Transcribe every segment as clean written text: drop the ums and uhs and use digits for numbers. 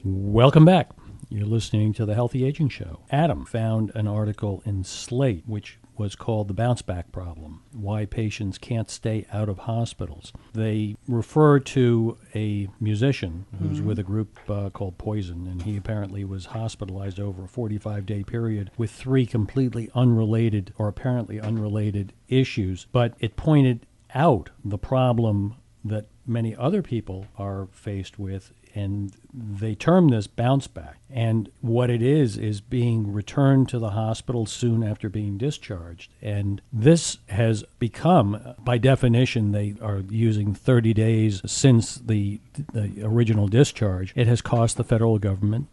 Welcome back. You're listening to the Healthy Aging Show. Adam found an article in Slate, which was called The Bounce Back Problem, Why Patients Can't Stay Out of Hospitals. They refer to a musician who's with a group called Poison, and he apparently was hospitalized over a 45-day period with 3 completely unrelated or apparently unrelated issues. But it pointed out the problem that many other people are faced with, and they term this bounce back. And what it is being returned to the hospital soon after being discharged. And this has become, by definition, they are using 30 days since the original discharge. It has cost the federal government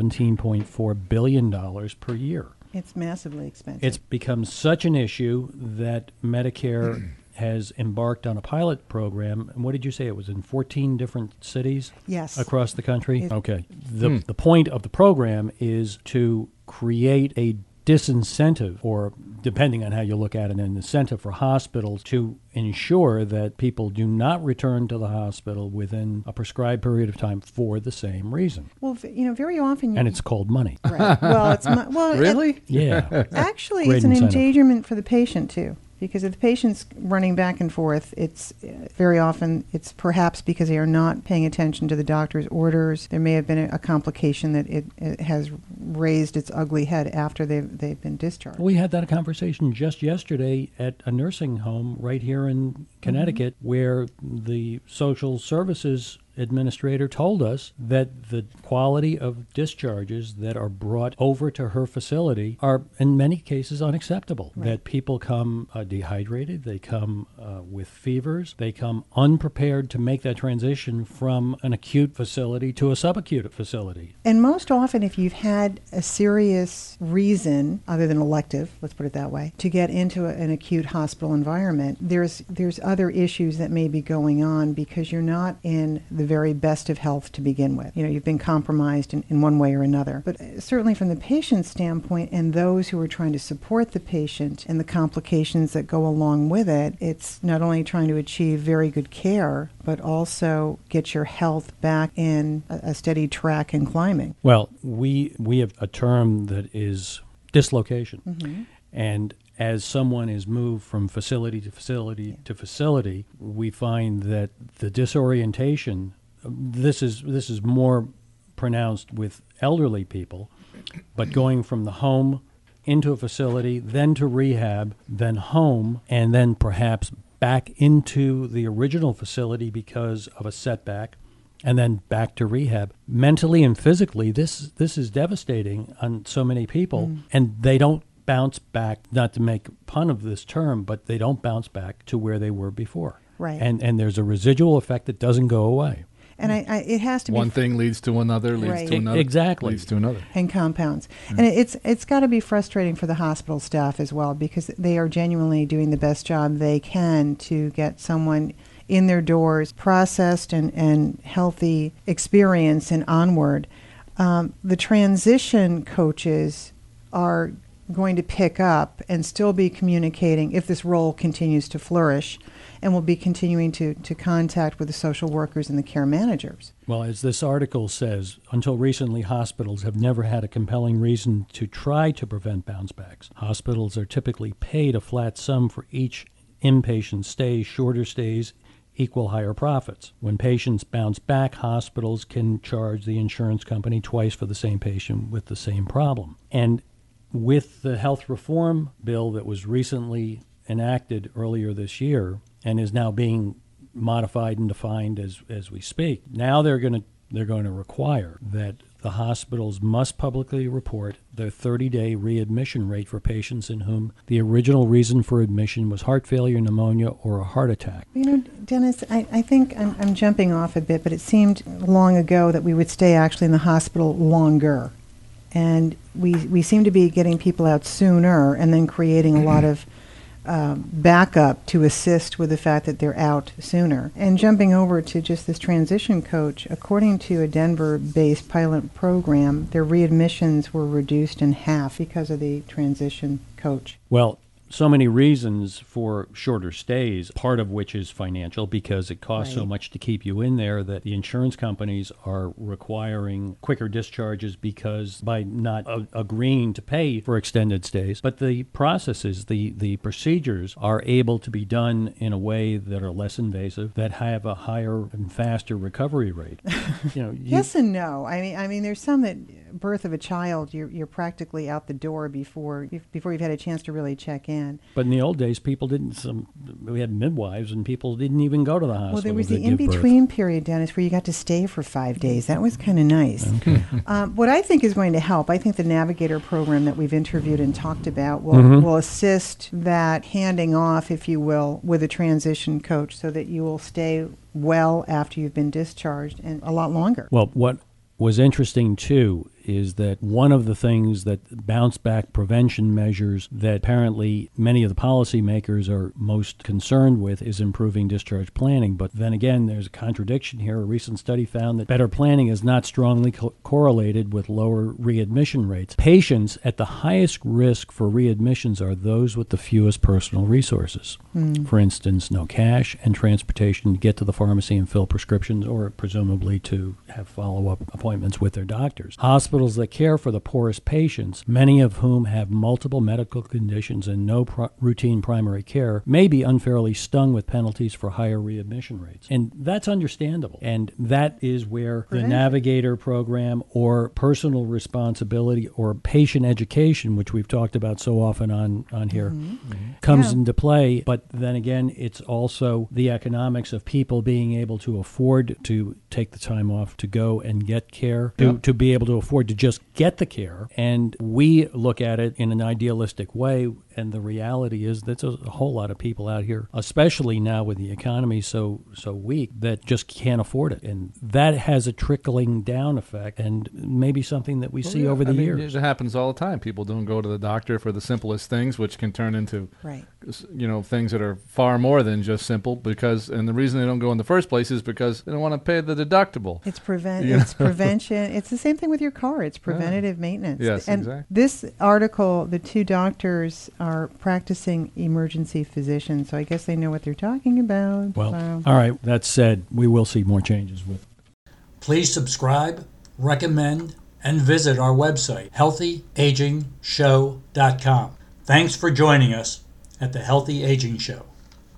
$17.4 billion per year. It's massively expensive. It's become such an issue that Medicare has embarked on a pilot program. And what did you say? It was in 14 different cities? Yes. Across the country? Okay. The point of the program is to create a disincentive, or depending on how you look at it, an incentive for hospitals to ensure that people do not return to the hospital within a prescribed period of time for the same reason. Well, very often... And it's called money. Right. Well, it's... Really? Yeah. Actually, Great it's an incentive. endangerment for the patient, too. Because if the patient's running back and forth, it's very often, it's perhaps because they are not paying attention to the doctor's orders. There may have been a complication that it has raised its ugly head after they've been discharged. We had that conversation just yesterday at a nursing home right here in Connecticut, where the social services administrator told us that the quality of discharges that are brought over to her facility are in many cases unacceptable. Right. That people come dehydrated, they come with fevers, they come unprepared to make that transition from an acute facility to a subacute facility. And most often, if you've had a serious reason, other than elective, let's put it that way, to get into an acute hospital environment, there's other issues that may be going on because you're not in the very best of health to begin with. You know, you've been compromised in one way or another. But certainly from the patient's standpoint and those who are trying to support the patient and the complications that go along with it, it's not only trying to achieve very good care, but also get your health back in a steady track and climbing. Well, we have a term that is dislocation. And as someone is moved from facility to facility to facility, we find that the disorientation, this is more pronounced with elderly people, but going from the home into a facility, then to rehab, then home, and then perhaps back into the original facility because of a setback, and then back to rehab. Mentally and physically, this is devastating on so many people, and they don't bounce back, not to make fun of this term, but they don't bounce back to where they were before. Right. And there's a residual effect that doesn't go away. And it has to be... One thing leads to another, leads to another. Exactly. Leads to another. And compounds. And it's got to be frustrating for the hospital staff as well, because they are genuinely doing the best job they can to get someone in their doors, processed and healthy experience and onward. The transition coaches are going to pick up and still be communicating if this role continues to flourish, and will be continuing to contact with the social workers and the care managers. Well, as this article says, until recently, hospitals have never had a compelling reason to try to prevent bounce backs. Hospitals are typically paid a flat sum for each inpatient stay. Shorter stays equal higher profits. When patients bounce back, hospitals can charge the insurance company twice for the same patient with the same problem. And with the health reform bill that was recently enacted earlier this year and is now being modified and defined as we speak, now they're going to require that the hospitals must publicly report their 30-day readmission rate for patients in whom the original reason for admission was heart failure, pneumonia, or a heart attack. You know, Dennis, I think I'm jumping off a bit, but it seemed long ago that we would stay actually in the hospital longer. And we seem to be getting people out sooner and then creating a lot of backup to assist with the fact that they're out sooner. And jumping over to just this transition coach, according to a Denver-based pilot program, their readmissions were reduced in half because of the transition coach. Well, so many reasons for shorter stays, part of which is financial because it costs so much to keep you in there that the insurance companies are requiring quicker discharges because by not agreeing to pay for extended stays. But the processes, the procedures are able to be done in a way that are less invasive, that have a higher and faster recovery rate. Yes and no. I mean, there's some that birth of a child, you're practically out the door before you've had a chance to really check in. But in the old days, people didn't. We had midwives, and people didn't even go to the hospital. Well, there was the in-between period, Dennis, where you got to stay for 5 days. That was kind of nice. Okay. What I think is going to help, I think the Navigator program that we've interviewed and talked about will assist that handing off, if you will, with a transition coach, so that you will stay well after you've been discharged and a lot longer. Well, what was interesting, too, is that one of the things that bounce back prevention measures that apparently many of the policymakers are most concerned with is improving discharge planning. But then again, there's a contradiction here. A recent study found that better planning is not strongly correlated with lower readmission rates. Patients at the highest risk for readmissions are those with the fewest personal resources. For instance, no cash and transportation to get to the pharmacy and fill prescriptions, or presumably to have follow-up appointments with their doctors. Hospitals that care for the poorest patients, many of whom have multiple medical conditions and no routine primary care, may be unfairly stung with penalties for higher readmission rates. And that's understandable. And that is where the Navigator program or personal responsibility or patient education, which we've talked about so often on here, comes into play. But then again, it's also the economics of people being able to afford to take the time off to go and get care, to be able to afford to just get the care. And we look at it in an idealistic way, and the reality is that there's a whole lot of people out here, especially now with the economy so weak, that just can't afford it. And that has a trickling down effect, and maybe something that we see over the years. It happens all the time. People don't go to the doctor for the simplest things, which can turn into things that are far more than just simple, and the reason they don't go in the first place is because they don't want to pay the deductible. It's prevention. It's the same thing with your car. It's preventative maintenance. Yes, and exactly. This article, the two doctors are practicing emergency physicians, so I guess they know what they're talking about. Well, all right. That said, we will see more changes with. Please subscribe, recommend, and visit our website, healthyagingshow.com. Thanks for joining us at The Healthy Aging Show.